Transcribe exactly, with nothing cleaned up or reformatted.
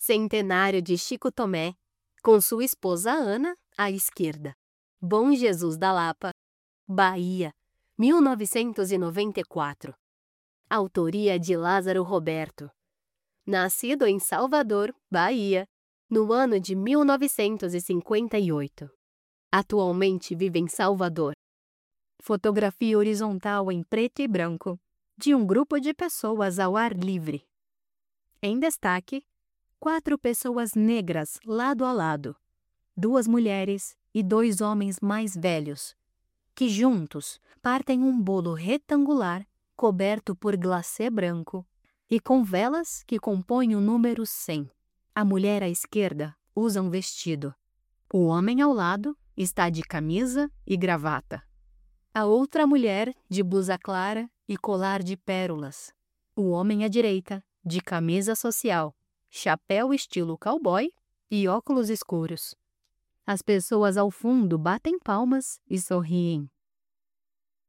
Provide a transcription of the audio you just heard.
Centenário de Chico Tomé, com sua esposa Ana, à esquerda. Bom Jesus da Lapa, Bahia, mil novecentos e noventa e quatro. Autoria de Lázaro Roberto. Nascido em Salvador, Bahia, no ano de mil novecentos e cinquenta e oito. Atualmente vive em Salvador. Fotografia horizontal em preto e branco, de um grupo de pessoas ao ar livre. Em destaque, quatro pessoas negras lado a lado, duas mulheres e dois homens mais velhos, que juntos partem um bolo retangular coberto por glacê branco e com velas que compõem o número cem. A mulher à esquerda usa um vestido. O homem ao lado está de camisa e gravata. A outra mulher de blusa clara e colar de pérolas. O homem à direita de camisa social, chapéu estilo cowboy e óculos escuros. As pessoas ao fundo batem palmas e sorriem.